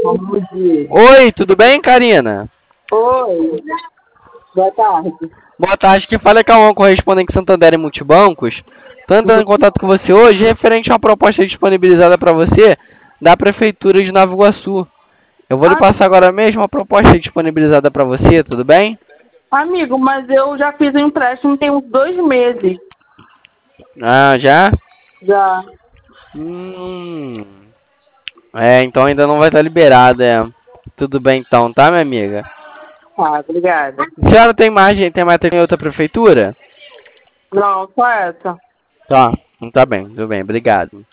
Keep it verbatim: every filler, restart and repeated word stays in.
Rude. Oi, tudo bem, Karina? Oi, boa tarde. Boa tarde, que fala é Cauã, correspondente Santander e Multibancos. Estou entrando em contato com você hoje referente a uma proposta disponibilizada para você da Prefeitura de Nova Iguaçu. Eu vou lhe Ah, passar agora mesmo a proposta disponibilizada para você, tudo bem? amigo, mas eu já fiz um empréstimo tem uns dois meses. Ah, já? Já. Hum, é, então ainda não vai estar liberado, é. Tudo bem então, tá, minha amiga? Tá, obrigada. A senhora tem margem, tem mais em outra prefeitura? Não, só essa. Tá, tá bem, tudo bem, obrigado.